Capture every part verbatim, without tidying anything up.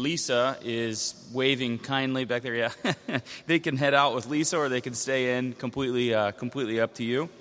Lisa is waving kindly back there. Yeah, they can head out with Lisa, or they can stay in. Completely, uh, completely up to you.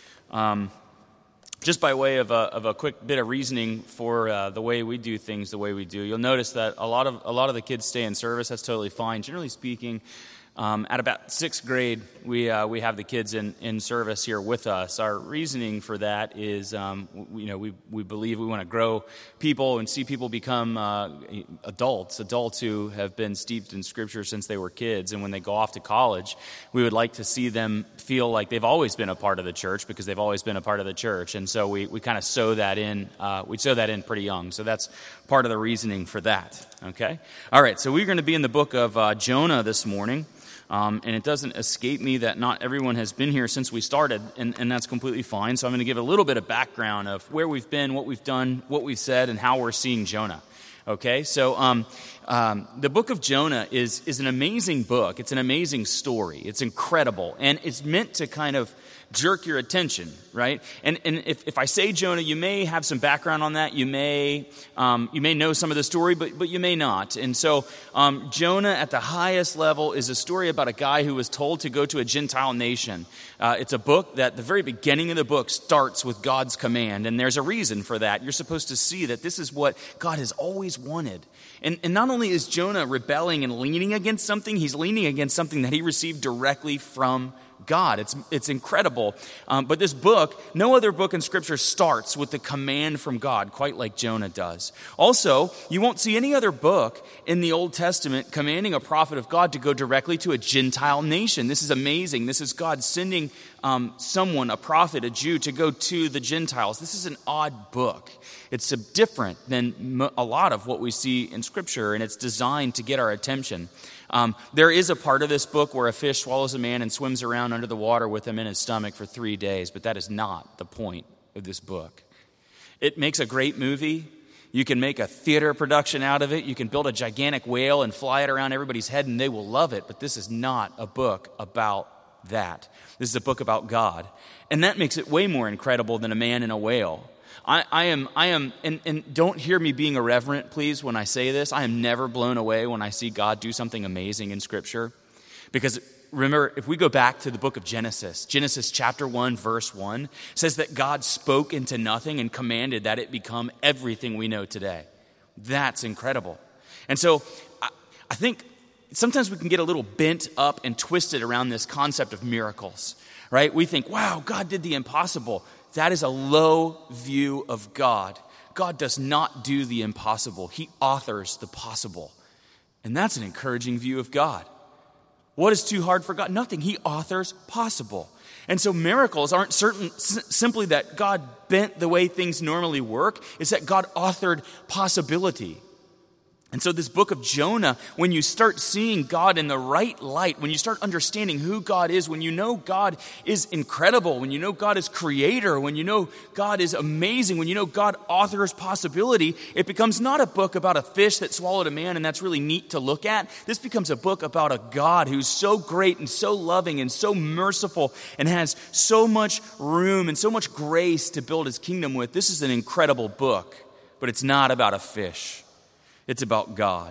Um, just by way of a, of a quick bit of reasoning for uh, the way we do things, the way we do, you'll notice that a lot of a lot of the kids stay in service. That's totally fine. Generally speaking, Um, at about sixth grade, we uh, we have the kids in, in service here with us. Our reasoning for that is, um, we, you know, we we believe we want to grow people and see people become uh, adults, adults who have been steeped in Scripture since they were kids. And when they go off to college, we would like to see them feel like they've always been a part of the church, because they've always been a part of the church. And so we, we kind of sow that in. Uh, we sow that in pretty young. So that's part of the reasoning for that. Okay. All right. So we're going to be in the book of uh, Jonah this morning. Um, and it doesn't escape me that not everyone has been here since we started, and, and that's completely fine. So I'm going to give a little bit of background of where we've been, what we've done, what we've said, and how we're seeing Jonah. Okay, so um, um, the book of Jonah is is an amazing book. It's an amazing story. It's incredible, and it's meant to kind of jerk your attention, right? And and if, if I say Jonah, you may have some background on that. You may um, you may know some of the story, but but you may not. And so um, Jonah, at the highest level, is a story about a guy who was told to go to a Gentile nation. Uh, it's a book that the very beginning of the book starts with God's command, and there's a reason for that. You're supposed to see that this is what God has always wanted. And, and not only is Jonah rebelling and leaning against something, he's leaning against something that he received directly from God. It's it's incredible. Um, but this book, no other book in Scripture starts with the command from God, quite like Jonah does. Also, you won't see any other book in the Old Testament commanding a prophet of God to go directly to a Gentile nation. This is amazing. This is God sending um, someone, a prophet, a Jew, to go to the Gentiles. This is an odd book. It's different than a lot of what we see in Scripture, and it's designed to get our attention. Um, there is a part of this book where a fish swallows a man and swims around under the water with him in his stomach for three days, but that is not the point of this book. It makes a great movie. You can make a theater production out of it. You can build a gigantic whale and fly it around everybody's head, and they will love it, but this is not a book about that. This is a book about God, and that makes it way more incredible than a man and a whale. I, I am, I am, and, and don't hear me being irreverent, please, when I say this. I am never blown away when I see God do something amazing in Scripture. Because remember, if we go back to the book of Genesis, Genesis chapter one, verse one, says that God spoke into nothing and commanded that it become everything we know today. That's incredible. And so I, I think sometimes we can get a little bent up and twisted around this concept of miracles, right? We think, wow, God did the impossible. That is a low view of God. God does not do the impossible. He authors the possible. And that's an encouraging view of God. What is too hard for God? Nothing. He authors possible. And so miracles aren't certain s- simply that God bent the way things normally work. It's that God authored possibility. And so this book of Jonah, when you start seeing God in the right light, when you start understanding who God is, when you know God is incredible, when you know God is creator, when you know God is amazing, when you know God authors possibility, it becomes not a book about a fish that swallowed a man and that's really neat to look at. This becomes a book about a God who's so great and so loving and so merciful and has so much room and so much grace to build his kingdom with. This is an incredible book, but it's not about a fish. It's about God.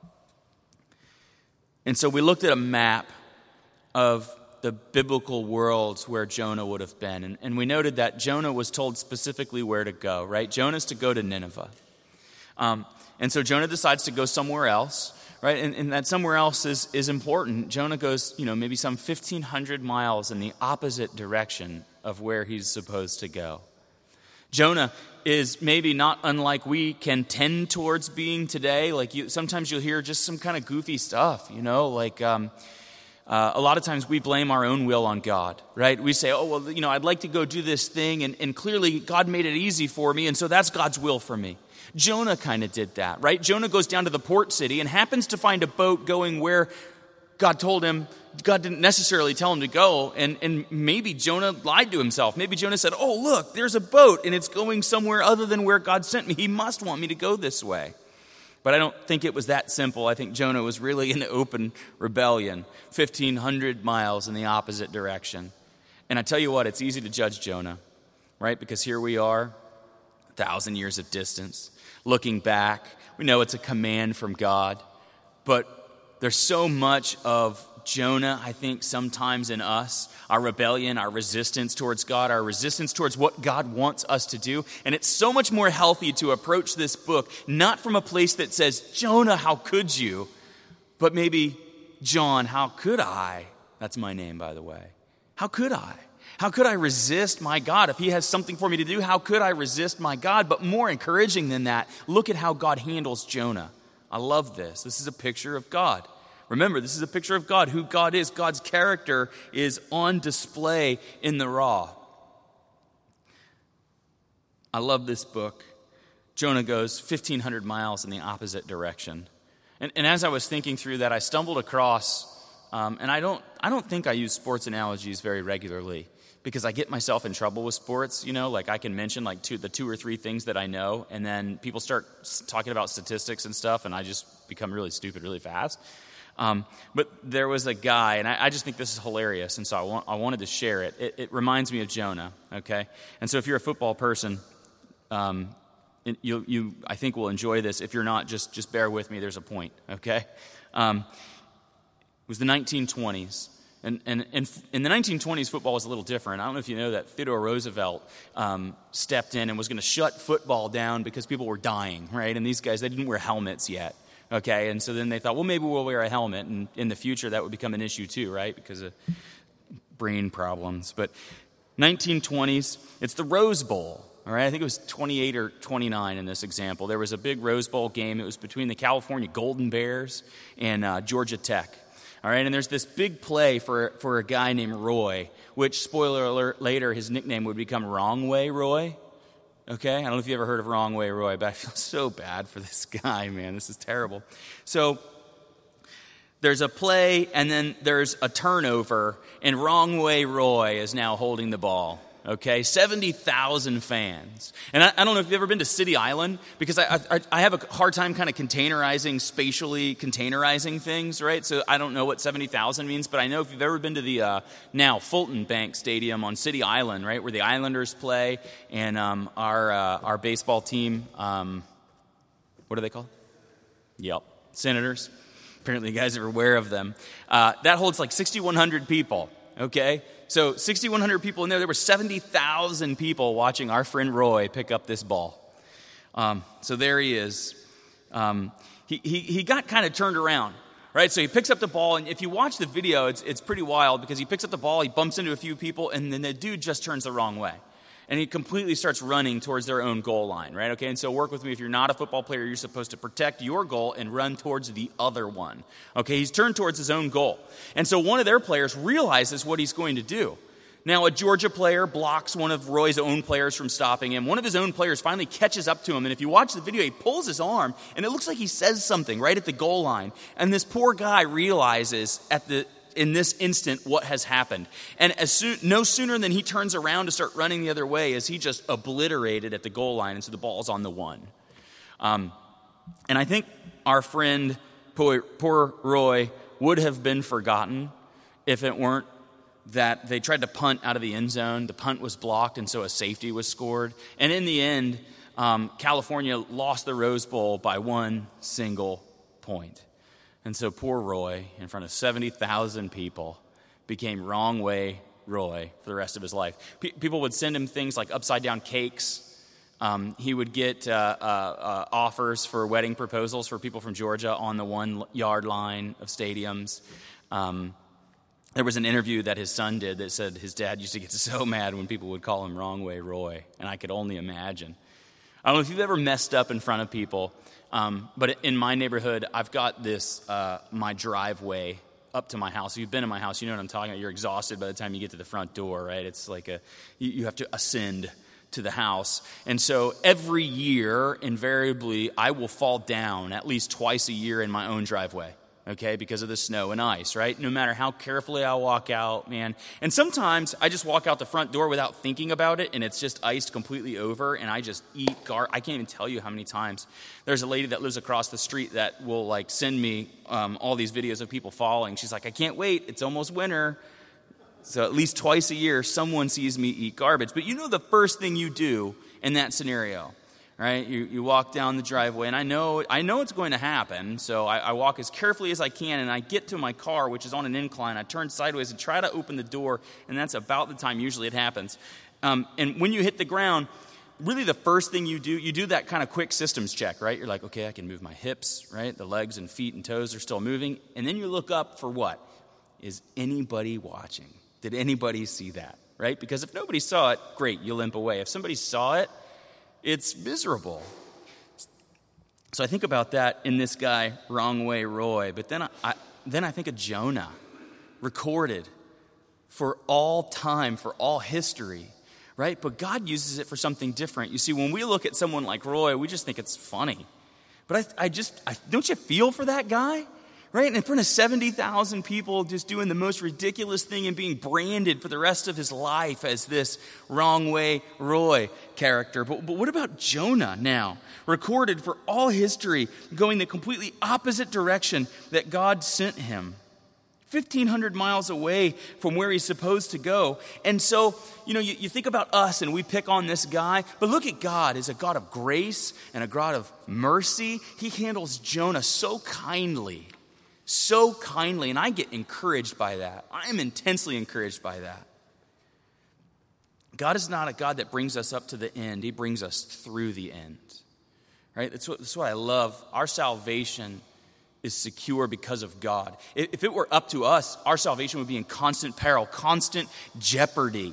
And so we looked at a map of the biblical worlds where Jonah would have been. And, and we noted that Jonah was told specifically where to go, right? Jonah's to go to Nineveh. Um, and so Jonah decides to go somewhere else, right? And, and that somewhere else is, is important. Jonah goes, you know, maybe some fifteen hundred miles in the opposite direction of where he's supposed to go. Jonah is maybe not unlike we can tend towards being today. Like you, sometimes you'll hear just some kind of goofy stuff, you know, like um, uh, a lot of times we blame our own will on God, right? We say, oh, well, you know, I'd like to go do this thing, and, and clearly God made it easy for me, and so that's God's will for me. Jonah kind of did that, right? Jonah goes down to the port city and happens to find a boat going where God told him, God didn't necessarily tell him to go, and, and maybe Jonah lied to himself. Maybe Jonah said, oh, look, there's a boat, and it's going somewhere other than where God sent me. He must want me to go this way. But I don't think it was that simple. I think Jonah was really in open rebellion, fifteen hundred miles in the opposite direction. And I tell you what, it's easy to judge Jonah, right? Because here we are, a thousand years of distance, looking back. We know it's a command from God. But there's so much of Jonah, I think, sometimes in us, our rebellion, our resistance towards God, our resistance towards what God wants us to do. And it's so much more healthy to approach this book, not from a place that says, Jonah, how could you? But maybe, John, how could I? That's my name, by the way. How could I? How could I resist my God? If he has something for me to do, how could I resist my God? But more encouraging than that, look at how God handles Jonah. I love this. This is a picture of God. Remember, this is a picture of God, who God is. God's character is on display in the raw. I love this book. Jonah goes fifteen hundred miles in the opposite direction. And, and as I was thinking through that, I stumbled across, um, and I don't, I don't think I use sports analogies very regularly because I get myself in trouble with sports. You know, like I can mention like two, the two or three things that I know, and then people start talking about statistics and stuff, and I just become really stupid really fast. Um, but there was a guy, and I, I just think this is hilarious, and so I, want, I wanted to share it. it. It reminds me of Jonah, okay? And so if you're a football person, um, you, you I think will enjoy this. If you're not, just, just bear with me. There's a point, okay? Um, it was the nineteen twenties, and, and, and in the nineteen twenties, football was a little different. I don't know if you know that Theodore Roosevelt um, stepped in and was going to shut football down because people were dying, right? And these guys, they didn't wear helmets yet. Okay, and so then they thought, well, maybe we'll wear a helmet, and in the future that would become an issue too, right, because of brain problems. But nineteen twenties, it's the Rose Bowl, all right? I think it was twenty-eight or twenty-nine in this example. There was a big Rose Bowl game. It was between the California Golden Bears and uh, Georgia Tech, all right? And there's this big play for, for a guy named Roy, which, spoiler alert, later his nickname would become Wrong Way Roy. Okay, I don't know if you ever heard of Wrong Way Roy, but I feel so bad for this guy, man. This is terrible. So there's a play, and then there's a turnover, and Wrong Way Roy is now holding the ball. Okay, seventy thousand fans. And I, I don't know if you've ever been to City Island, because I, I, I have a hard time kind of containerizing, spatially containerizing things, right? So I don't know what seventy thousand means, but I know if you've ever been to the uh, now Fulton Bank Stadium on City Island, right, where the Islanders play, and um, our uh, our baseball team, um, what are they called? Yep, Senators. Apparently you guys are aware of them. Uh, that holds like sixty-one hundred people, okay? So sixty-one hundred people in there. There were seventy thousand people watching our friend Roy pick up this ball. Um, so there he is. Um, he, he, he got kind of turned around, right? So he picks up the ball, and if you watch the video, it's, it's pretty wild because he picks up the ball, he bumps into a few people, and then the dude just turns the wrong way. And he completely starts running towards their own goal line, right? Okay, and so work with me. If you're not a football player, you're supposed to protect your goal and run towards the other one. Okay, he's turned towards his own goal. And so one of their players realizes what he's going to do. Now, a Georgia player blocks one of Roy's own players from stopping him. One of his own players finally catches up to him. And if you watch the video, he pulls his arm, and it looks like he says something right at the goal line. And this poor guy realizes at the in this instant what has happened. And as soon, no sooner than he turns around to start running the other way is he just obliterated at the goal line, and so the ball's on the one. Um, and I think our friend, poor, poor Roy, would have been forgotten if it weren't that they tried to punt out of the end zone. The punt was blocked, and so a safety was scored. And in the end, um, California lost the Rose Bowl by one single point. And so poor Roy, in front of seventy thousand people, became Wrong Way Roy for the rest of his life. P- people would send him things like upside-down cakes. Um, he would get uh, uh, uh, offers for wedding proposals for people from Georgia on the one-yard line of stadiums. Um, there was an interview that his son did that said his dad used to get so mad when people would call him Wrong Way Roy, and I could only imagine. I don't know if you've ever messed up in front of people, um, but in my neighborhood, I've got this, uh, my driveway up to my house. If you've been in my house, you know what I'm talking about. You're exhausted by the time you get to the front door, right? It's like a, you, you have to ascend to the house. And so every year, invariably, I will fall down at least twice a year in my own driveway. Okay, because of the snow and ice, right? No matter how carefully I walk out, man. And sometimes I just walk out the front door without thinking about it, and it's just iced completely over, and I just eat gar. I can't even tell you how many times. There's a lady that lives across the street that will like send me um, all these videos of people falling. She's like, I can't wait. It's almost winter. So at least twice a year, someone sees me eat garbage. But you know the first thing you do in that scenario, right? You you walk down the driveway, and I know I know it's going to happen, so I, I walk as carefully as I can, and I get to my car, which is on an incline. I turn sideways and try to open the door, and that's about the time usually it happens. Um, and when you hit the ground, really the first thing you do, you do that kind of quick systems check, right? You're like, okay, I can move my hips, right? The legs and feet and toes are still moving. And then you look up for what? Is anybody watching? Did anybody see that, right? Because if nobody saw it, great, you limp away. If somebody saw it, it's miserable. So I think about that in this guy, Wrong Way Roy. But then I, I then I think of Jonah, recorded for all time, for all history, right? But God uses it for something different. You see, when we look at someone like Roy, we just think it's funny. But I, I just, I, don't you feel for that guy? Right? And in front of seventy thousand people just doing the most ridiculous thing and being branded for the rest of his life as this Wrong Way Roy character. But, but what about Jonah now? Recorded for all history, going the completely opposite direction that God sent him. fifteen hundred miles away from where he's supposed to go. And so, you know, you, you think about us and we pick on this guy, but look at God as a God of grace and a God of mercy. He handles Jonah so kindly. So kindly, and I get encouraged by that. I am intensely encouraged by that. God is not a God that brings us up to the end. He brings us through the end. Right? That's what, that's what I love. Our salvation is secure because of God. If it were up to us, our salvation would be in constant peril, constant jeopardy.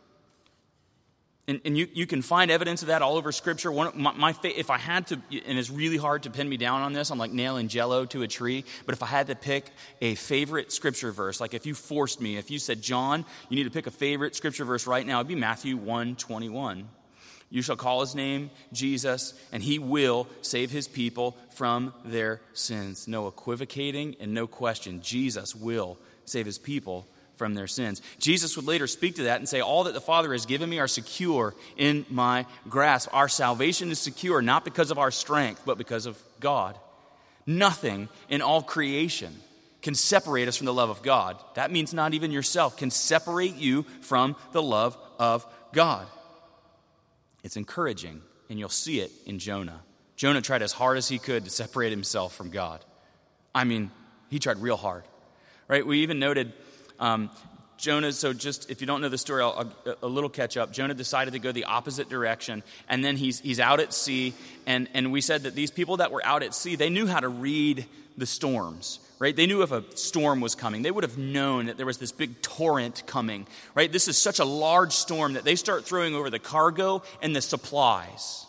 And, and you, you can find evidence of that all over Scripture. One, my, my if I had to, and it's really hard to pin me down on this, I'm like nailing Jell-O to a tree. But if I had to pick a favorite Scripture verse, like if you forced me, if you said, John, you need to pick a favorite Scripture verse right now, it'd be Matthew one twenty-one. You shall call his name Jesus, and he will save his people from their sins. No equivocating and no question. Jesus will save his people from their sins. Jesus would later speak to that and say, all that the Father has given me are secure in my grasp. Our salvation is secure, not because of our strength, but because of God. Nothing in all creation can separate us from the love of God. That means not even yourself can separate you from the love of God. It's encouraging, and you'll see it in Jonah. Jonah tried as hard as he could to separate himself from God. I mean, he tried real hard, right? We even noted um, Jonah, so just if you don't know the story, I'll, I'll, a little catch up. Jonah decided to go the opposite direction, and then he's he's out at sea, and, and we said that these people that were out at sea, they knew how to read the storms, right? They knew if a storm was coming. They would have known that there was this big torrent coming, right? This is such a large storm that they start throwing over the cargo and the supplies.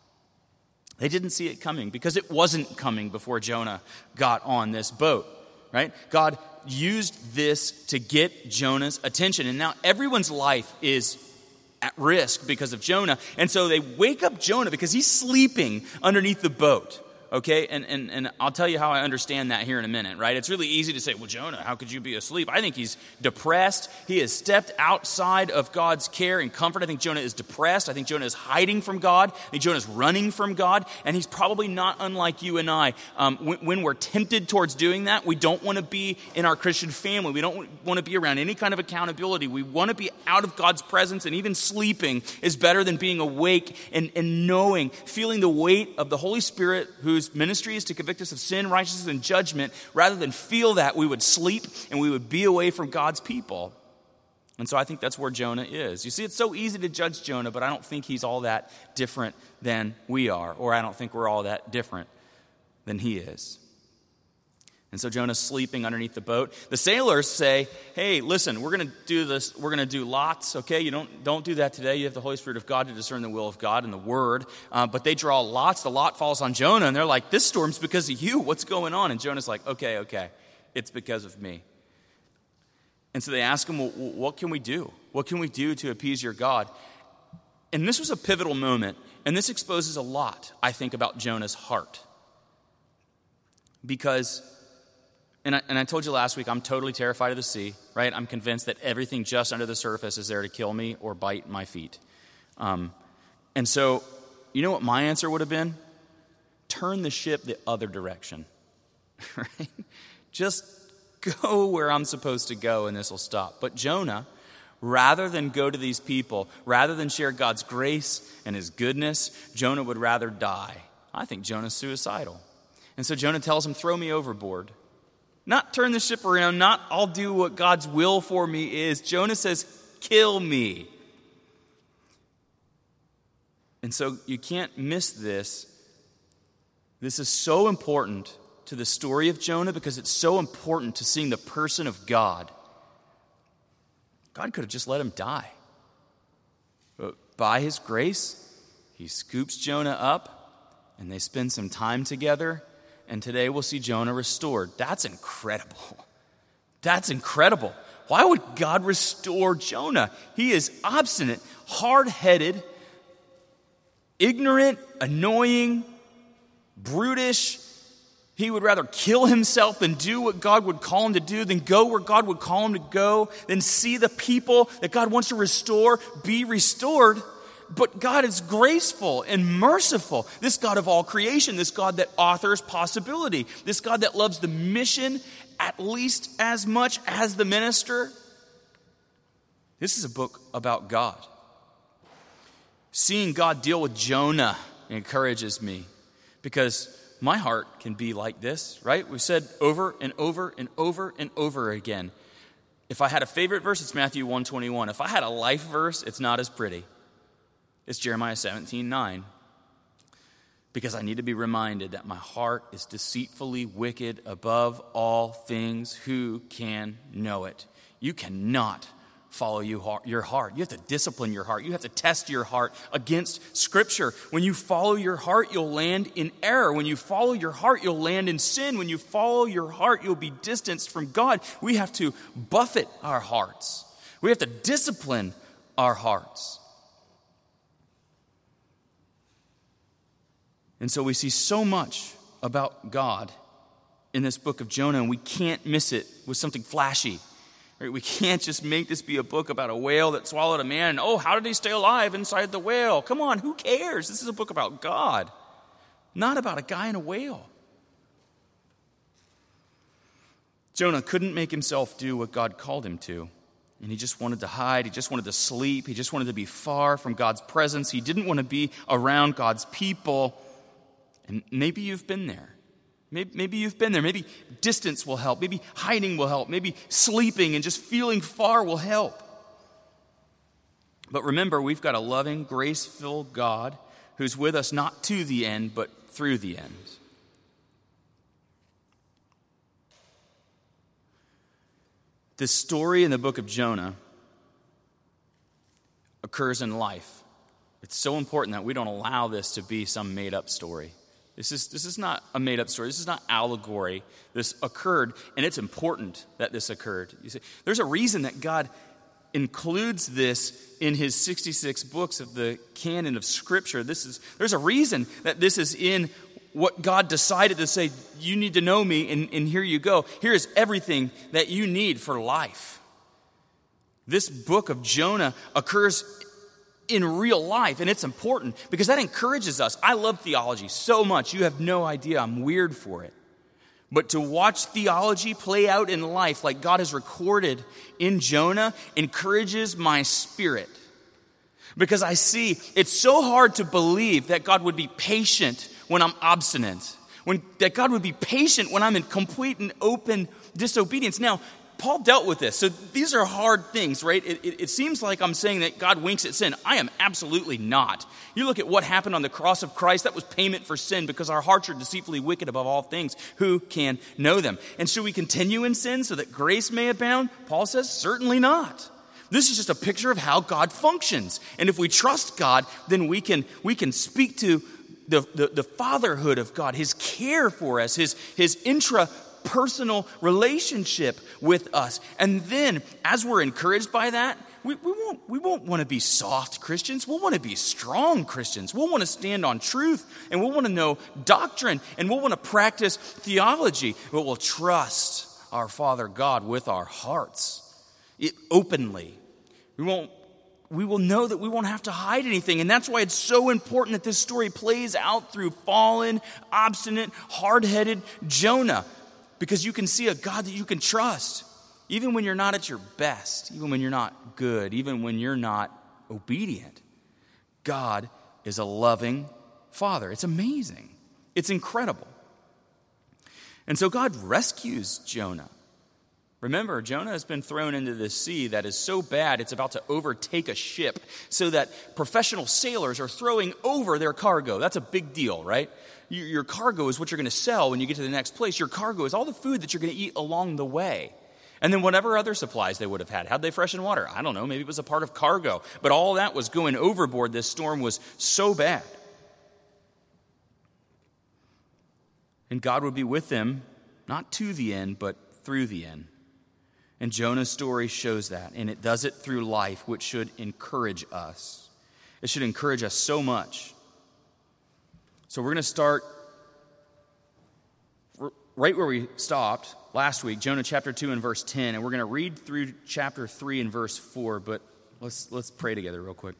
They didn't see it coming because it wasn't coming before Jonah got on this boat, right? God used this to get Jonah's attention. And now everyone's life is at risk because of Jonah. And so they wake up Jonah because he's sleeping underneath the boat. Okay, and, and and I'll tell you how I understand that here in a minute, right? It's really easy to say, well, Jonah, how could you be asleep? I think he's depressed. He has stepped outside of God's care and comfort. I think Jonah is depressed. I think Jonah is hiding from God. I think Jonah is running from God. And he's probably not unlike you and I. Um, when, when we're tempted towards doing that, we don't want to be in our Christian family. We don't want to be around any kind of accountability. We want to be out of God's presence, and even sleeping is better than being awake and, and knowing, feeling the weight of the Holy Spirit who whose ministry is to convict us of sin, righteousness, and judgment. Rather than feel that, we would sleep and we would be away from God's people. And so I think that's where Jonah is. You see, it's so easy to judge Jonah, but I don't think he's all that different than we are, or I don't think we're all that different than he is. And so Jonah's sleeping underneath the boat. The sailors say, hey, listen, we're going to do this. We're going to do lots, okay? You don't don't do that today. You have the Holy Spirit of God to discern the will of God and the word. Uh, but they draw lots. The lot falls on Jonah, and they're like, this storm's because of you. What's going on? And Jonah's like, okay, okay, it's because of me. And so they ask him, well, what can we do? What can we do to appease your God? And this was a pivotal moment, and this exposes a lot, I think, about Jonah's heart. Because... And I, and I told you last week, I'm totally terrified of the sea, right? I'm convinced that everything just under the surface is there to kill me or bite my feet. Um, and so, you know what my answer would have been? Turn the ship the other direction, right? Just go where I'm supposed to go and this will stop. But Jonah Rather than go to these people, rather than share God's grace and his goodness, Jonah would rather die. I think Jonah's suicidal. And so Jonah tells him, throw me overboard. Not turn the ship around, not I'll do what God's will for me is. Jonah says, kill me. And so you can't miss this. This is so important to the story of Jonah because it's so important to seeing the person of God. God could have just let him die. But by his grace, he scoops Jonah up and they spend some time together. And today we'll see Jonah restored. That's incredible. That's incredible. Why would God restore Jonah? He is obstinate, hard-headed, ignorant, annoying, brutish. He would rather kill himself than do what God would call him to do, than go where God would call him to go, than see the people that God wants to restore be restored. But God is graceful and merciful. This God of all creation, this God that authors possibility, this God that loves the mission at least as much as the minister. This is a book about God. Seeing God deal with Jonah encourages me because my heart can be like this, right? We've said over and over and over and over again. If I had a favorite verse, it's Matthew one twenty-one. If I had a life verse, it's not as pretty. It's Jeremiah seventeen nine. Because I need to be reminded that my heart is deceitfully wicked above all things. Who can know it? You cannot follow your heart. You have to discipline your heart. You have to test your heart against Scripture. When you follow your heart, you'll land in error. When you follow your heart, you'll land in sin. When you follow your heart, you'll be distanced from God. We have to buffet our hearts. We have to discipline our hearts. And so we see so much about God in this book of Jonah, and we can't miss it with something flashy. Right? We can't just make this be a book about a whale that swallowed a man, and oh, how did he stay alive inside the whale? Come on, who cares? This is a book about God, not about a guy in a whale. Jonah couldn't make himself do what God called him to. And he just wanted to hide. He just wanted to sleep. He just wanted to be far from God's presence. He didn't want to be around God's people. And maybe you've been there. Maybe, maybe you've been there. Maybe distance will help. Maybe hiding will help. Maybe sleeping and just feeling far will help. But remember, we've got a loving, grace-filled God who's with us not to the end, but through the end. This story in the book of Jonah occurs in life. It's so important that we don't allow this to be some made-up story. This is, this is not a made-up story. This is not allegory. This occurred, and it's important that this occurred. You see, there's a reason that God includes this in his sixty-six books of the canon of Scripture. This is, there's a reason that this is in what God decided to say, you need to know me, and, and here you go. Here is everything that you need for life. This book of Jonah occurs in real life, and it's important because that encourages us. I love theology so much. You have no idea. I'm weird for it. But to watch theology play out in life like God has recorded in Jonah encourages my spirit. Because I see it's so hard to believe that God would be patient when I'm obstinate. When, that God would be patient when I'm in complete and open disobedience. Now, Paul dealt with this. So these are hard things, right? It, it, it seems like I'm saying that God winks at sin. I am absolutely not. You look at what happened on the cross of Christ. That was payment for sin because our hearts are deceitfully wicked above all things. Who can know them? And should we continue in sin so that grace may abound? Paul says, certainly not. This is just a picture of how God functions. And if we trust God, then we can, we can speak to the, the, the fatherhood of God, his care for us, his, his intra personal relationship with us. And then as we're encouraged by that, we, we won't we won't want to be soft Christians. We'll want to be strong Christians. We'll want to stand on truth, and we'll want to know doctrine, and we'll want to practice theology, but we'll trust our Father God with our hearts it, openly. We won't we will know that we won't have to hide anything. And that's why it's so important that this story plays out through fallen, obstinate, hard-headed Jonah. Because you can see a God that you can trust. Even when you're not at your best, even when you're not good, even when you're not obedient, God is a loving Father. It's amazing. It's incredible. And so God rescues Jonah. Remember, Jonah has been thrown into this sea that is so bad it's about to overtake a ship, so that professional sailors are throwing over their cargo. That's a big deal, right? Your, your cargo is what you're going to sell when you get to the next place. Your cargo is all the food that you're going to eat along the way. And then whatever other supplies they would have had. How'd they freshen water? I don't know. Maybe it was a part of cargo. But all that was going overboard. This storm was so bad. And God would be with them, not to the end, but through the end. And Jonah's story shows that, and it does it through life, which should encourage us. It should encourage us so much. So we're going to start right where we stopped last week, Jonah chapter two and verse ten, and we're going to read through chapter three and verse four, but let's let's pray together real quick.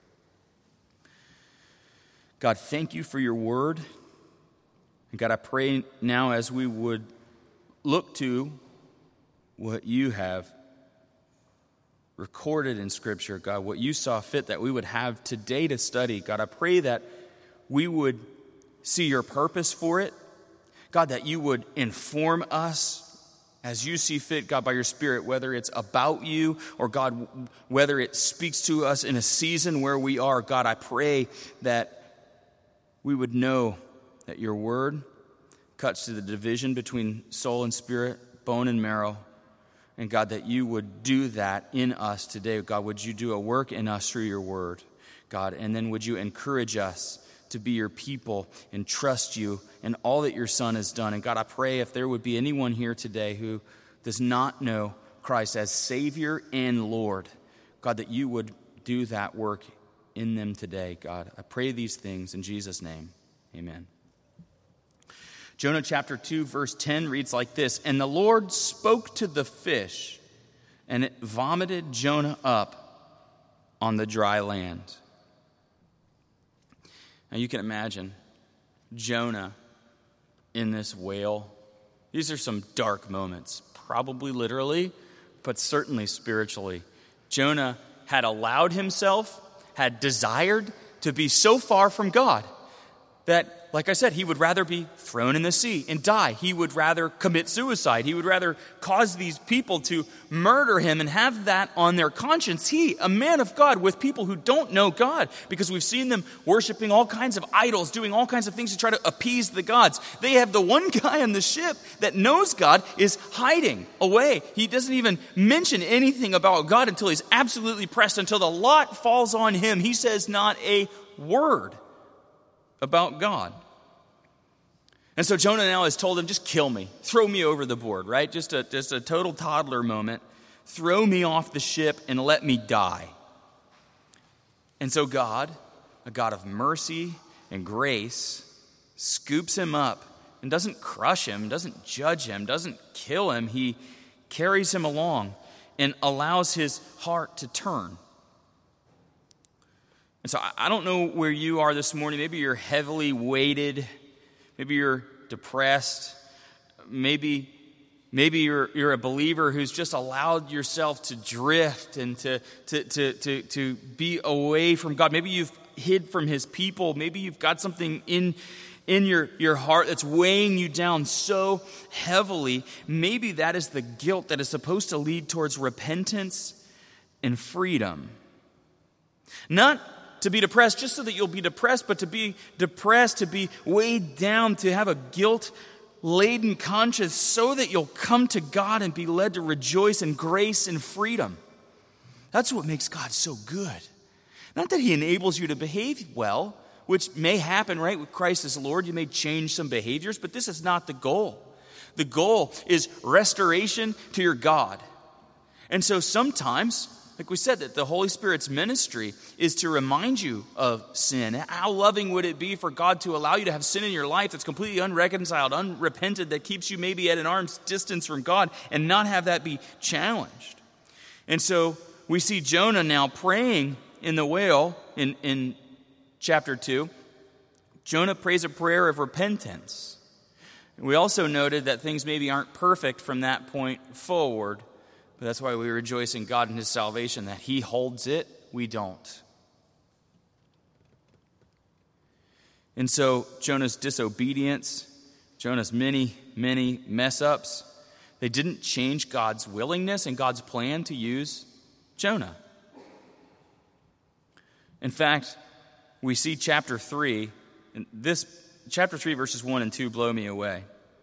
God, thank you for your word. And God, I pray now as we would look to what you have recorded in Scripture, God, what you saw fit that we would have today to study. God, I pray that we would see your purpose for it. God, that you would inform us as you see fit, God, by your Spirit, whether it's about you or, God, whether it speaks to us in a season where we are. God, I pray that we would know that your word cuts to the division between soul and spirit, bone and marrow. And God, that you would do that in us today. God, would you do a work in us through your word, God? And then would you encourage us to be your people and trust you in all that your Son has done. And God, I pray if there would be anyone here today who does not know Christ as Savior and Lord, God, that you would do that work in them today, God. I pray these things in Jesus' name. Amen. Jonah chapter two, verse ten reads like this: "And the Lord spoke to the fish, and it vomited Jonah up on the dry land." Now you can imagine Jonah in this whale. These are some dark moments, probably literally, but certainly spiritually. Jonah had allowed himself, had desired to be so far from God that, like I said, he would rather be thrown in the sea and die. He would rather commit suicide. He would rather cause these people to murder him and have that on their conscience. He, a man of God, with people who don't know God, because we've seen them worshiping all kinds of idols, doing all kinds of things to try to appease the gods. They have the one guy on the ship that knows God is hiding away. He doesn't even mention anything about God until he's absolutely pressed, until the lot falls on him. He says not a word about God. And so Jonah now has told him, just kill me. Throw me over the board, right? Just a, just a total toddler moment. Throw me off the ship and let me die. And so God, a God of mercy and grace, scoops him up and doesn't crush him, doesn't judge him, doesn't kill him. He carries him along and allows his heart to turn. And so I don't know where you are this morning. Maybe you're heavily weighted. Maybe you're depressed. Maybe, maybe you're you're a believer who's just allowed yourself to drift and to to to to to be away from God. Maybe you've hid from his people. Maybe you've got something in in your, your heart that's weighing you down so heavily. Maybe that is the guilt that is supposed to lead towards repentance and freedom. Not to be depressed just so that you'll be depressed, but to be depressed, to be weighed down, to have a guilt-laden conscience so that you'll come to God and be led to rejoice in grace and freedom. That's what makes God so good. Not that he enables you to behave well, which may happen, right, with Christ as Lord. You may change some behaviors, but this is not the goal. The goal is restoration to your God. And so sometimes, like we said, that the Holy Spirit's ministry is to remind you of sin. How loving would it be for God to allow you to have sin in your life that's completely unreconciled, unrepented, that keeps you maybe at an arm's distance from God, and not have that be challenged. And so we see Jonah now praying in the whale in, in chapter two. Jonah prays a prayer of repentance. We also noted that things maybe aren't perfect from that point forward, But that's why we rejoice in God and his salvation, that he holds it, we don't. And so Jonah's disobedience, Jonah's many, many mess-ups, they didn't change God's willingness and God's plan to use Jonah. In fact, we see chapter three, and this chapter three, verses one and two blow me away.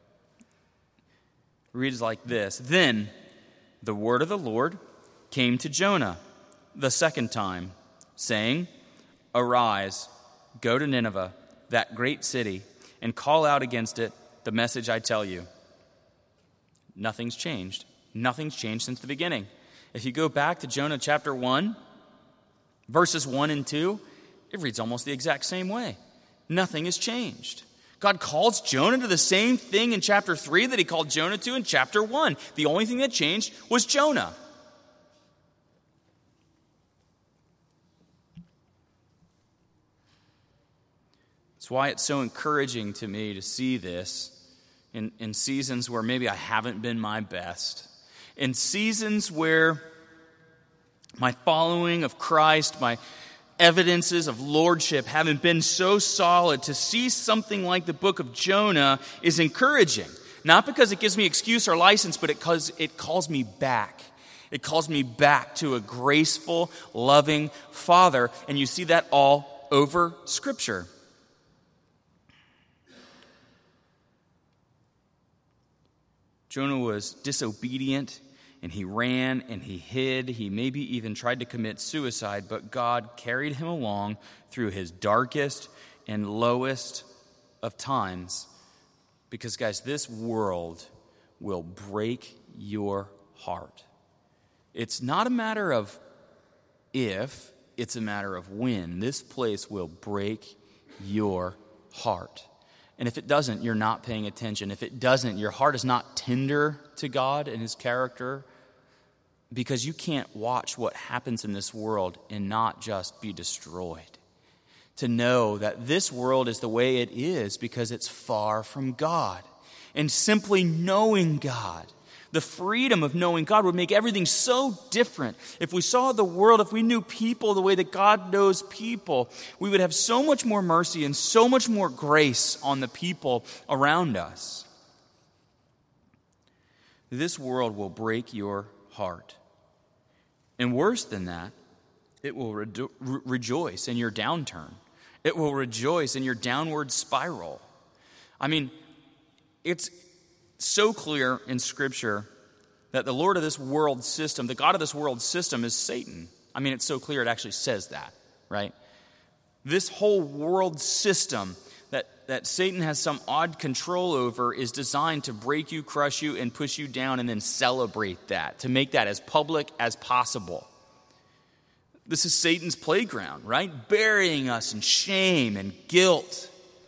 It reads like this: Then the word of the Lord came to Jonah the second time, saying, Arise, go to Nineveh, that great city, and call out against it the message I tell you. Nothing's changed. Nothing's changed since the beginning. If you go back to Jonah chapter one, verses one and two, it reads almost the exact same way. Nothing has changed. God calls Jonah to the same thing in chapter three that he called Jonah to in chapter one. The only thing that changed was Jonah. That's why it's so encouraging to me to see this in, in seasons where maybe I haven't been my best. In seasons where my following of Christ, my evidences of lordship haven't been so solid, to see something like the book of Jonah is encouraging. Not because it gives me excuse or license, but because it calls me back. It calls me back to a graceful, loving Father. And you see that all over Scripture. Jonah was disobedient, and he ran and he hid. He maybe even tried to commit suicide, but God carried him along through his darkest and lowest of times. Because, guys, this world will break your heart. It's not a matter of if, it's a matter of when. This place will break your heart. And if it doesn't, you're not paying attention. If it doesn't, your heart is not tender to God and his character, because you can't watch what happens in this world and not just be destroyed. To know that this world is the way it is because it's far from God. And simply knowing God, the freedom of knowing God, would make everything so different. If we saw the world, if we knew people the way that God knows people, we would have so much more mercy and so much more grace on the people around us. This world will break your heart. And worse than that, it will re- re- rejoice in your downturn. It will rejoice in your downward spiral. I mean, it's so clear in Scripture that the Lord of this world system, the God of this world system, is Satan. I mean, it's so clear it actually says that, right? This whole world system that, that Satan has some odd control over is designed to break you, crush you, and push you down, and then celebrate that, to make that as public as possible. This is Satan's playground, right? Burying us in shame and guilt.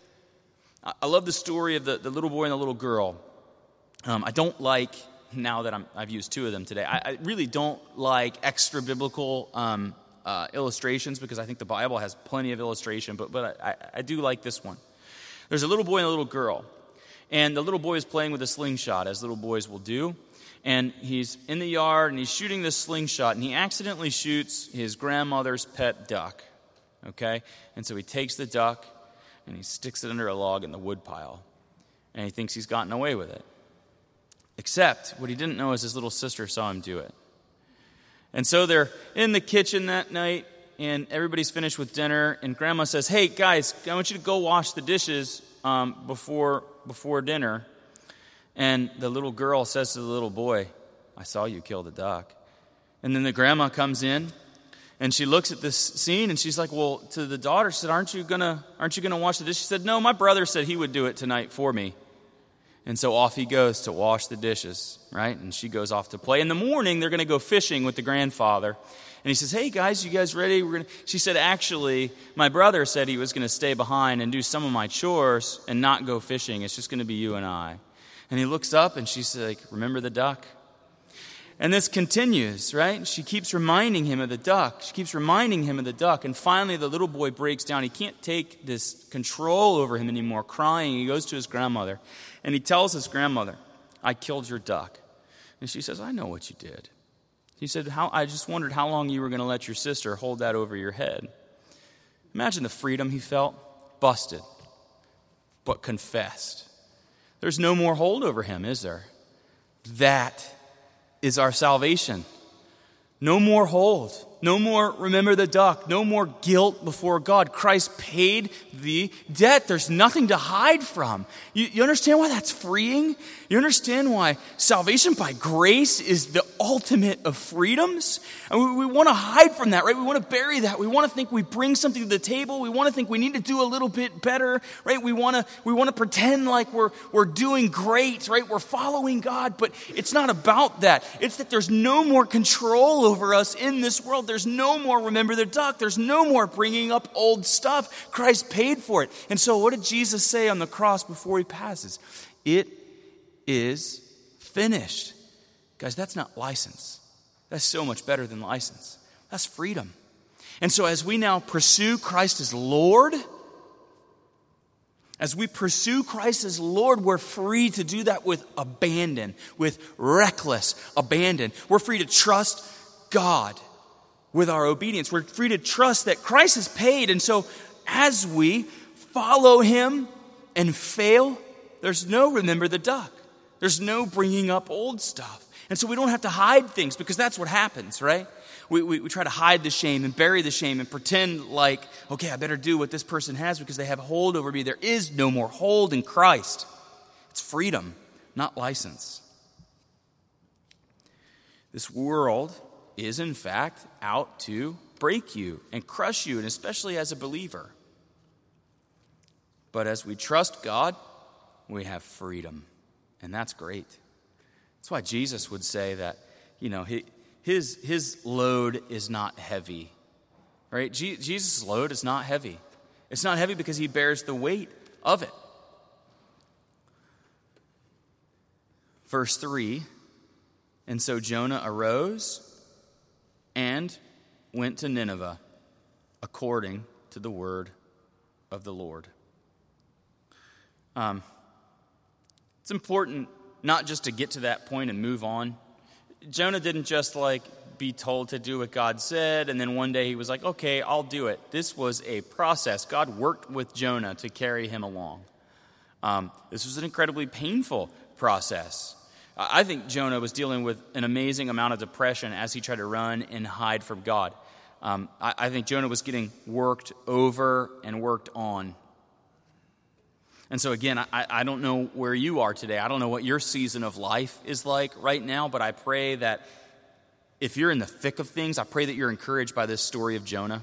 I, I love the story of the, the little boy and the little girl. Um, I don't like, now that I'm, I've used two of them today, I, I really don't like extra biblical um, uh, illustrations, because I think the Bible has plenty of illustration, but but I, I do like this one. There's a little boy and a little girl, and the little boy is playing with a slingshot, as little boys will do, and he's in the yard, and he's shooting this slingshot, and he accidentally shoots his grandmother's pet duck, okay? And so he takes the duck, and he sticks it under a log in the woodpile, and he thinks he's gotten away with it. Except what he didn't know is his little sister saw him do it. And so they're in the kitchen that night, and everybody's finished with dinner, and Grandma says, "Hey, guys, I want you to go wash the dishes um, before before dinner." And the little girl says to the little boy, "I saw you kill the duck." And then the grandma comes in, and she looks at this scene, and she's like, well, to the daughter, she said, aren't you gonna aren't you gonna wash the dishes? She said, "No, my brother said he would do it tonight for me." And so off he goes to wash the dishes, right? And she goes off to play. In the morning, they're going to go fishing with the grandfather. And he says, "Hey, guys, you guys ready?" We're gonna... She said, "Actually, my brother said he was going to stay behind and do some of my chores and not go fishing. It's just going to be you and I." And he looks up, and she's like, "Remember the duck?" And this continues, right? She keeps reminding him of the duck. She keeps reminding him of the duck. And finally, the little boy breaks down. He can't take this control over him anymore, crying. He goes to his grandmother, and he tells his grandmother, "I killed your duck." And she says, "I know what you did." He said, "How I just wondered how long you were going to let your sister hold that over your head." Imagine the freedom he felt. Busted, but confessed. There's no more hold over him, is there? That is our salvation. No more hold. No more remember the duck. No more guilt before God. Christ paid the debt. There's nothing to hide from. You, you understand why that's freeing? You understand why salvation by grace is the ultimate of freedoms? And we, we want to hide from that, right? We want to bury that. We want to think we bring something to the table. We want to think we need to do a little bit better, right? We want to we want to pretend like we're we're doing great, right? We're following God, but it's not about that. It's that there's no more control over us in this world. There's no more remember the duck. There's no more bringing up old stuff. Christ paid for it. And so what did Jesus say on the cross before he passes? It is finished. Guys, that's not license. That's so much better than license. That's freedom. And so as we now pursue Christ as Lord, as we pursue Christ as Lord, we're free to do that with abandon, with reckless abandon. We're free to trust God with our obedience. We're free to trust that Christ has paid. And so as we follow him and fail, there's no remember the duck. There's no bringing up old stuff. And so we don't have to hide things because that's what happens, right? We, we, we try to hide the shame and bury the shame and pretend like, okay, I better do what this person has because they have a hold over me. There is no more hold in Christ. It's freedom, not license. This world is, in fact, out to break you and crush you, and especially as a believer. But as we trust God, we have freedom, and that's great. That's why Jesus would say that, you know, his, his load is not heavy, right? Je- Jesus' load is not heavy. It's not heavy because he bears the weight of it. Verse three, and so Jonah arose and went to Nineveh according to the word of the Lord. Um, it's important not just to get to that point and move on. Jonah didn't just like be told to do what God said, and then one day he was like, okay, I'll do it. This was a process. God worked with Jonah to carry him along. Um, this was an incredibly painful process. I think Jonah was dealing with an amazing amount of depression as he tried to run and hide from God. Um, I, I think Jonah was getting worked over and worked on. And so again, I, I don't know where you are today. I don't know what your season of life is like right now, but I pray that if you're in the thick of things, I pray that you're encouraged by this story of Jonah.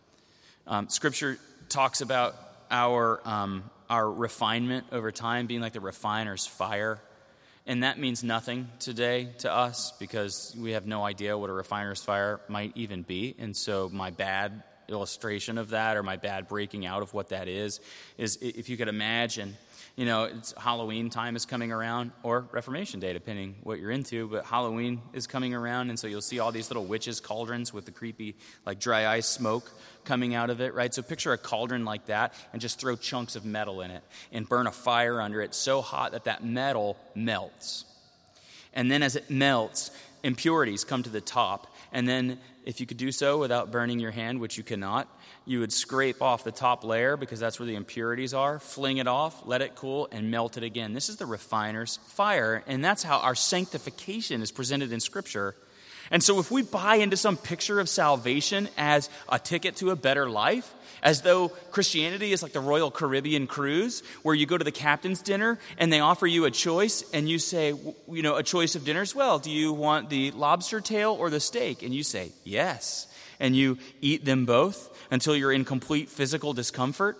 Um, scripture talks about our um, our refinement over time being like the refiner's fire. And that means nothing today to us because we have no idea what a refiner's fire might even be. And so my bad illustration of that, or my bad breaking out of what that is, is if you could imagine, you know, it's Halloween time is coming around, or Reformation Day, depending what you're into, but Halloween is coming around, and so you'll see all these little witches' cauldrons with the creepy, like, dry ice smoke coming out of it, right? So picture a cauldron like that, and just throw chunks of metal in it, and burn a fire under it so hot that that metal melts. And then as it melts, impurities come to the top, and then if you could do so without burning your hand, which you cannot, you would scrape off the top layer because that's where the impurities are, fling it off, let it cool, and melt it again. This is the refiner's fire, and that's how our sanctification is presented in Scripture. And so if we buy into some picture of salvation as a ticket to a better life, as though Christianity is like the Royal Caribbean cruise, where you go to the captain's dinner and they offer you a choice, and you say, you know, a choice of dinners, well, do you want the lobster tail or the steak? And you say, yes. And you eat them both until you're in complete physical discomfort.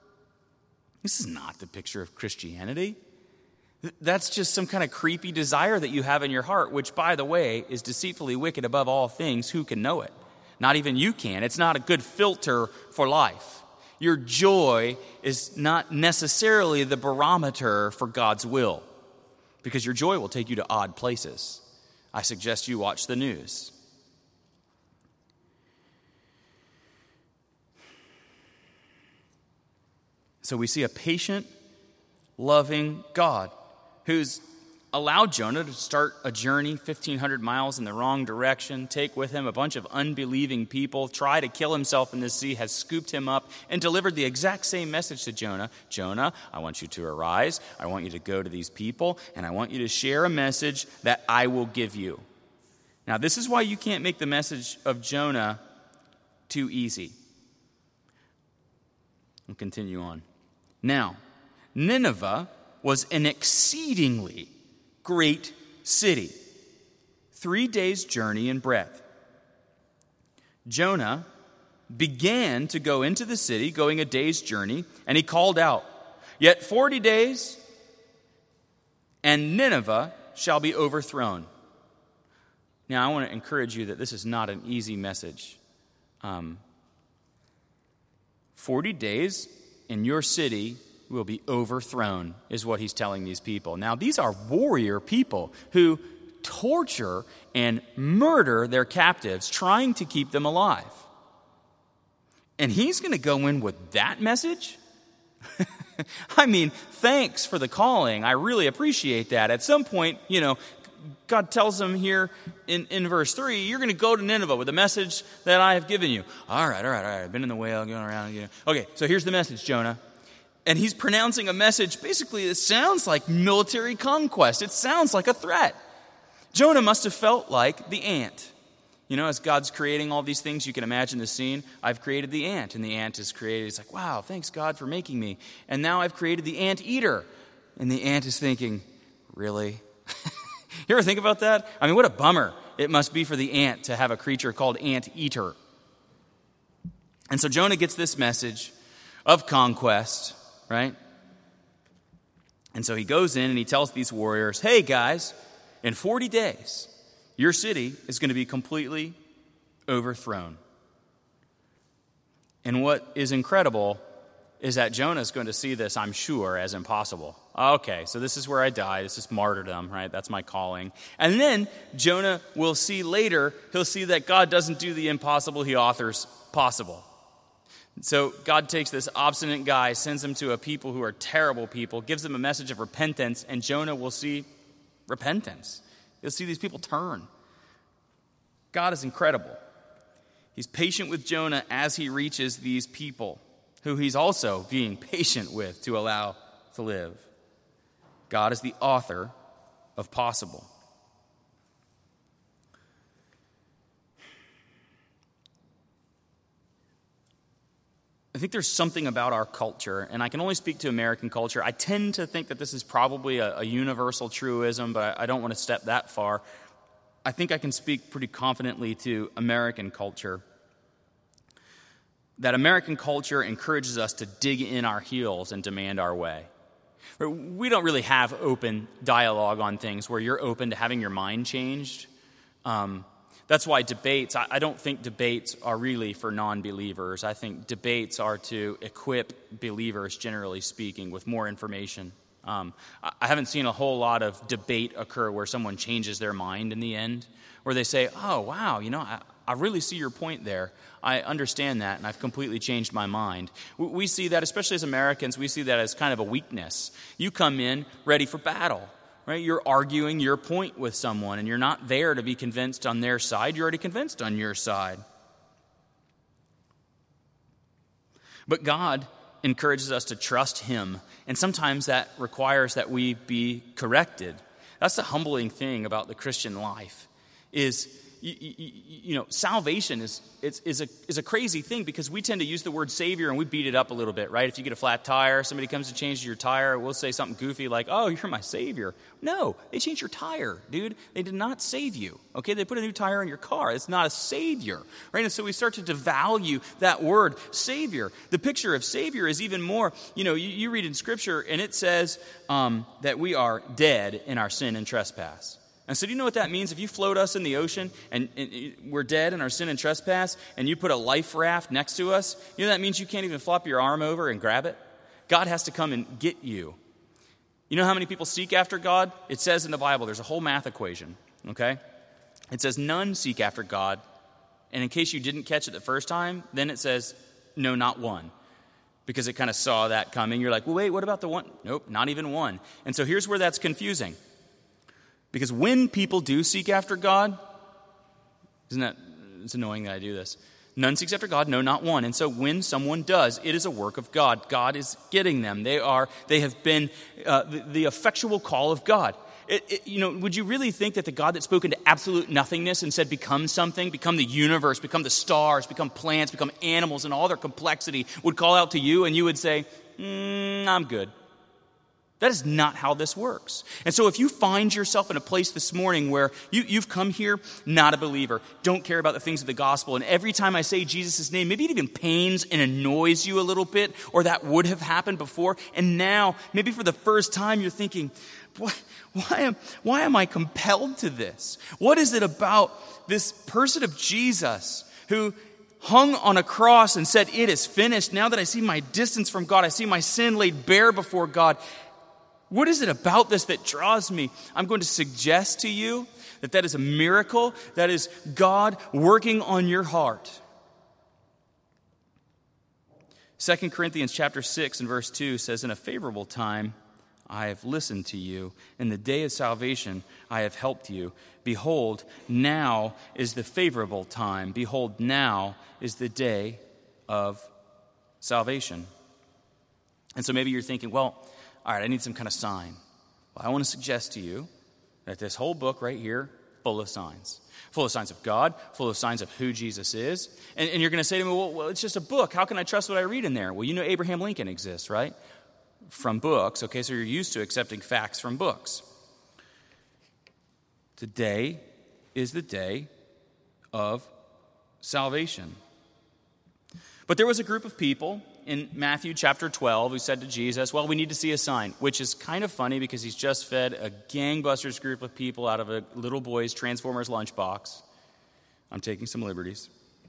This is not the picture of Christianity. That's just some kind of creepy desire that you have in your heart, which, by the way, is deceitfully wicked above all things. Who can know it? Not even you can. It's not a good filter for life. Your joy is not necessarily the barometer for God's will, because your joy will take you to odd places. I suggest you watch the news. So we see a patient, loving God who's allow Jonah to start a journey fifteen hundred miles in the wrong direction, take with him a bunch of unbelieving people, try to kill himself in the sea, has scooped him up, and delivered the exact same message to Jonah. Jonah, I want you to arise, I want you to go to these people, and I want you to share a message that I will give you. Now, this is why you can't make the message of Jonah too easy. We'll continue on. Now, Nineveh was an exceedingly great city, three days' journey in breadth. Jonah began to go into the city, going a day's journey, and he called out, "Yet forty days, and Nineveh shall be overthrown." Now, I want to encourage you that this is not an easy message. Um, forty days, and your city will be overthrown, is what he's telling these people. Now, these are warrior people who torture and murder their captives, trying to keep them alive. And he's going to go in with that message? I mean, thanks for the calling. I really appreciate that. At some point, you know, God tells him here in, in verse three, you're going to go to Nineveh with the message that I have given you. All right, all right, all right. I've been in the whale, going around. You know. Okay, so here's the message, Jonah. And he's pronouncing a message, basically, it sounds like military conquest. It sounds like a threat. Jonah must have felt like the ant. You know, as God's creating all these things, you can imagine the scene. I've created the ant, and the ant is created. It's like, wow, thanks, God, for making me. And now I've created the ant eater. And the ant is thinking, really? You ever think about that? I mean, what a bummer it must be for the ant to have a creature called ant eater. And so Jonah gets this message of conquest, right? And so he goes in and he tells these warriors, hey guys, in forty days, your city is going to be completely overthrown. And what is incredible is that Jonah is going to see this, I'm sure, as impossible. Okay, so this is where I die. This is martyrdom, right? That's my calling. And then Jonah will see later, he'll see that God doesn't do the impossible, he authors possible. So God takes this obstinate guy, sends him to a people who are terrible people, gives them a message of repentance, and Jonah will see repentance. He'll see these people turn. God is incredible. He's patient with Jonah as he reaches these people, who he's also being patient with to allow to live. God is the author of possible. I think there's something about our culture, and I can only speak to American culture. I tend to think that this is probably a, a universal truism, but I, I don't want to step that far. I think I can speak pretty confidently to American culture. That American culture encourages us to dig in our heels and demand our way. We don't really have open dialogue on things where you're open to having your mind changed. Um, that's why debates, I, I don't think debates are really for non-believers. I think debates are to equip believers, generally speaking, with more information. Um, I, I haven't seen a whole lot of debate occur where someone changes their mind in the end, where they say, oh, wow, you know, I, I really see your point there. I understand that, and I've completely changed my mind. We see that, especially as Americans, we see that as kind of a weakness. You come in ready for battle, right? You're arguing your point with someone, and you're not there to be convinced on their side. You're already convinced on your side. But God encourages us to trust Him, and sometimes that requires that we be corrected. That's the humbling thing about the Christian life, is You, you, you know, salvation is, is, is, a, is a crazy thing because we tend to use the word Savior and we beat it up a little bit, right? If you get a flat tire, somebody comes to change your tire, we'll say something goofy like, oh, you're my Savior. No, they changed your tire, dude. They did not save you, okay? They put a new tire in your car. It's not a Savior, right? And so we start to devalue that word Savior. The picture of Savior is even more, you know, you, you read in Scripture and it says um, that we are dead in our sin and trespass. And so do you know what that means? If you float us in the ocean and, and we're dead in our sin and trespass and you put a life raft next to us, you know that means you can't even flop your arm over and grab it? God has to come and get you. You know how many people seek after God? It says in the Bible, there's a whole math equation, okay? It says none seek after God. And in case you didn't catch it the first time, then it says no, not one. Because it kind of saw that coming. You're like, well, wait, what about the one? Nope, not even one. And so here's where that's confusing. Because when people do seek after God, isn't that, it's annoying that I do this. None seeks after God, no, not one. And so when someone does, it is a work of God. God is getting them. They are, they have been uh, the, the effectual call of God. It, it, you know, would you really think that the God that spoke into absolute nothingness and said, become something, become the universe, become the stars, become plants, become animals and all their complexity would call out to you and you would say, mm, I'm good? That is not how this works. And so if you find yourself in a place this morning where you, you've come here not a believer, don't care about the things of the gospel, and every time I say Jesus' name, maybe it even pains and annoys you a little bit, or that would have happened before, and now, maybe for the first time, you're thinking, why, why, am, why am I compelled to this? What is it about this person of Jesus who hung on a cross and said, it is finished? Now that I see my distance from God, I see my sin laid bare before God, what is it about this that draws me? I'm going to suggest to you that that is a miracle. That is God working on your heart. Second Corinthians chapter six and verse two says, in a favorable time I have listened to you. In the day of salvation I have helped you. Behold, now is the favorable time. Behold, now is the day of salvation. And so maybe you're thinking, well, all right, I need some kind of sign. Well, I want to suggest to you that this whole book right here, full of signs. Full of signs of God, full of signs of who Jesus is. And, and you're going to say to me, well, well, it's just a book. How can I trust what I read in there? Well, you know Abraham Lincoln exists, right? From books. Okay, so you're used to accepting facts from books. Today is the day of salvation. But there was a group of people in Matthew chapter twelve who said to Jesus, well, we need to see a sign, which is kind of funny because he's just fed a gangbusters group of people out of a little boy's Transformers lunchbox. I'm taking some liberties.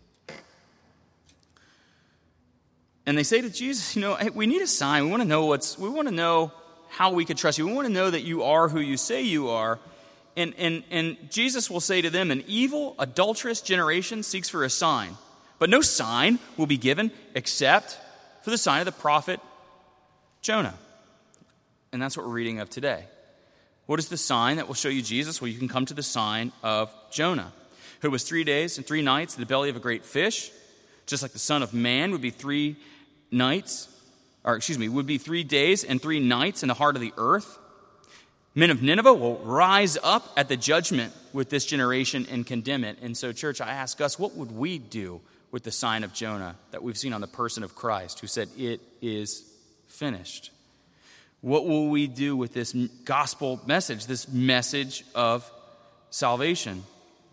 And they say to Jesus, you know, hey, we need a sign. We want to know what's, we want to know how we can trust you. We want to know that you are who you say you are. And, and, and Jesus will say to them, an evil, adulterous generation seeks for a sign. But no sign will be given except for the sign of the prophet Jonah. And that's what we're reading of today. What is the sign that will show you Jesus? Well, you can come to the sign of Jonah, who was three days and three nights in the belly of a great fish, just like the Son of Man would be three nights, or excuse me, would be three days and three nights in the heart of the earth. Men of Nineveh will rise up at the judgment with this generation and condemn it. And so, church, I ask us, what would we do with the sign of Jonah that we've seen on the person of Christ, who said, it is finished? What will we do with this gospel message, this message of salvation?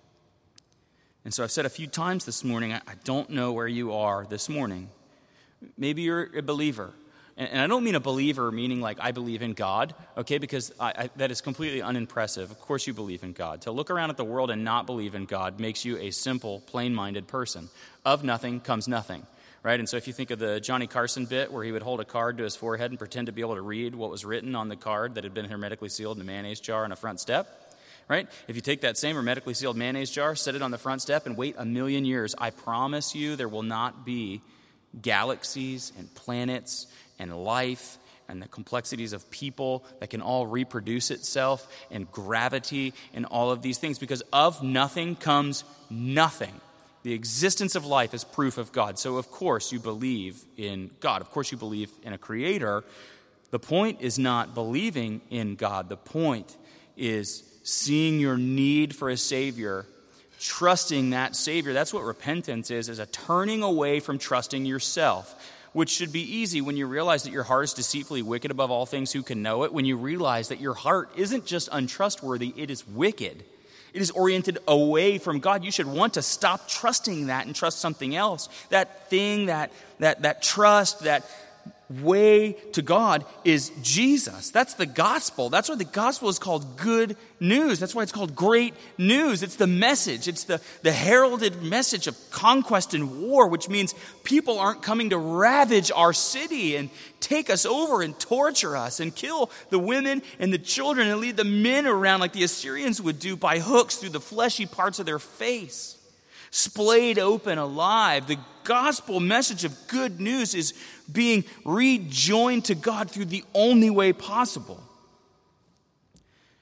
And so I've said a few times this morning, I don't know where you are this morning. Maybe you're a believer. And I don't mean a believer meaning like I believe in God, okay, because I, I, that is completely unimpressive. Of course you believe in God. To look around at the world and not believe in God makes you a simple, plain-minded person. Of nothing comes nothing, right? And so if you think of the Johnny Carson bit where he would hold a card to his forehead and pretend to be able to read what was written on the card that had been hermetically sealed in a mayonnaise jar on a front step, right? If you take that same hermetically sealed mayonnaise jar, set it on the front step, and wait a million years, I promise you there will not be galaxies and planets and life and the complexities of people that can all reproduce itself, and gravity and all of these things, because of nothing comes nothing. The existence of life is proof of God. So of course you believe in God. Of course you believe in a creator. The point is not believing in God. The point is seeing your need for a Savior, trusting that Savior. That's what repentance is, is a turning away from trusting yourself, which should be easy when you realize that your heart is deceitfully wicked above all things. Who can know it? When you realize that your heart isn't just untrustworthy, it is wicked. It is oriented away from God. You should want to stop trusting that and trust something else. That thing, that that that trust, that way to God is Jesus. That's the gospel. That's why the gospel is called good news. That's why it's called great news. It's the message. It's the, the heralded message of conquest and war, which means people aren't coming to ravage our city and take us over and torture us and kill the women and the children and lead the men around like the Assyrians would do by hooks through the fleshy parts of their face, splayed open alive. The gospel message of good news is being rejoined to God through the only way possible.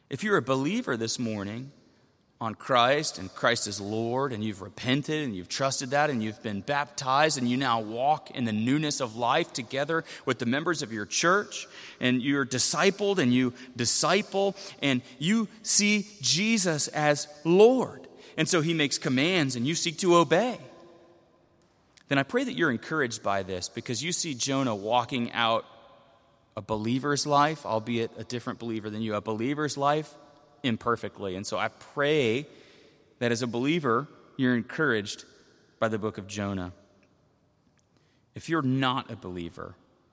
If you're a believer this morning on Christ, and Christ is Lord, and you've repented, and you've trusted that, and you've been baptized, and you now walk in the newness of life together with the members of your church, and you're discipled, and you disciple, and you see Jesus as Lord, and so he makes commands, and you seek to obey, then I pray that you're encouraged by this, because you see Jonah walking out a believer's life, albeit a different believer than you, a believer's life imperfectly. And so I pray that as a believer, you're encouraged by the book of Jonah. If you're not a believer,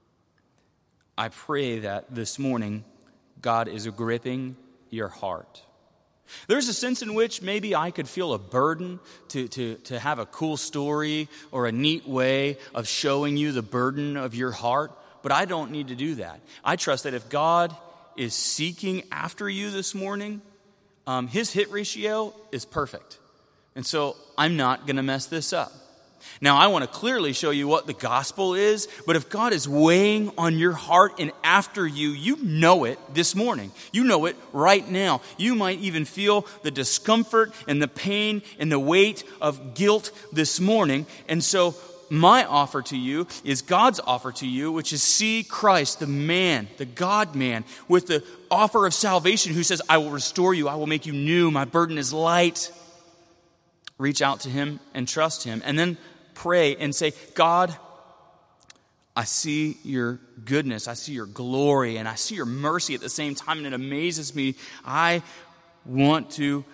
I pray that this morning God is gripping your heart. There's a sense in which maybe I could feel a burden to, to, to have a cool story or a neat way of showing you the burden of your heart, but I don't need to do that. I trust that if God is seeking after you this morning, um, his hit ratio is perfect. And so I'm not going to mess this up. Now, I want to clearly show you what the gospel is, but if God is weighing on your heart and after you, you know it this morning. You know it right now. You might even feel the discomfort and the pain and the weight of guilt this morning. And so my offer to you is God's offer to you, which is see Christ, the man, the God-man, with the offer of salvation who says, I will restore you, I will make you new, my burden is light. Reach out to him and trust him. And then pray and say, God, I see your goodness, I see your glory, and I see your mercy at the same time, and it amazes me. I want to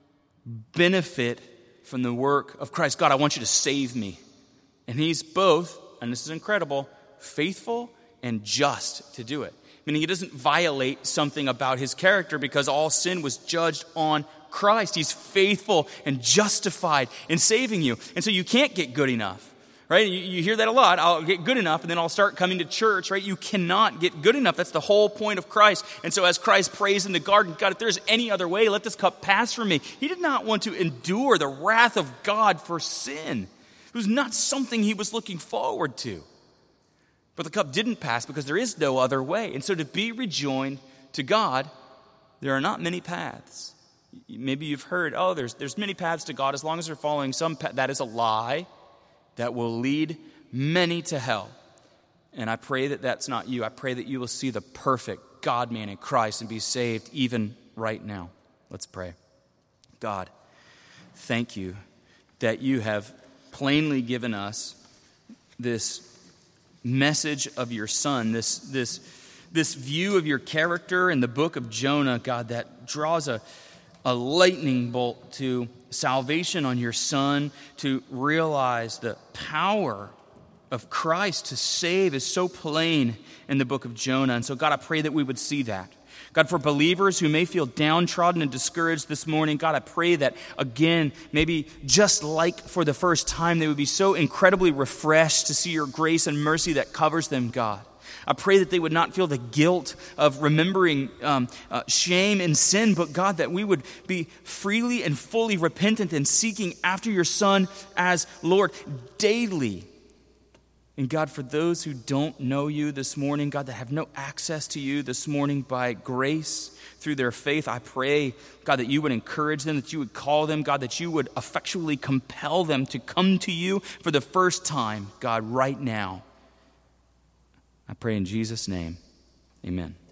benefit from the work of Christ. God, I want you to save me. And he's both, and this is incredible, faithful and just to do it. Meaning he doesn't violate something about his character because all sin was judged on Christ. He's faithful and justified in saving you. And so you can't get good enough, right? You, you hear that a lot. I'll get good enough and then I'll start coming to church, right? You cannot get good enough. That's the whole point of Christ. And so as Christ prays in the garden, God, if there's any other way, let this cup pass from me. He did not want to endure the wrath of God for sin. It was not something he was looking forward to. But the cup didn't pass because there is no other way. And so to be rejoined to God, there are not many paths. Maybe you've heard, oh, there's there's many paths to God as long as they're following some path. That is a lie that will lead many to hell. And I pray that that's not you. I pray that you will see the perfect God-man in Christ and be saved even right now. Let's pray. God, thank you that you have plainly given us this message of your Son, this this this view of your character in the book of Jonah, God, that draws a, a lightning bolt to salvation on your Son, to realize the power of Christ to save is so plain in the book of Jonah. And so, God, I pray that we would see that. God, for believers who may feel downtrodden and discouraged this morning, God, I pray that, again, maybe just like for the first time, they would be so incredibly refreshed to see your grace and mercy that covers them, God. I pray that they would not feel the guilt of remembering um, uh, shame and sin, but God, that we would be freely and fully repentant and seeking after your Son as Lord daily. And God, for those who don't know you this morning, God, that have no access to you this morning by grace through their faith, I pray, God, that you would encourage them, that you would call them, God, that you would effectually compel them to come to you for the first time, God, right now. I pray in Jesus' name, amen.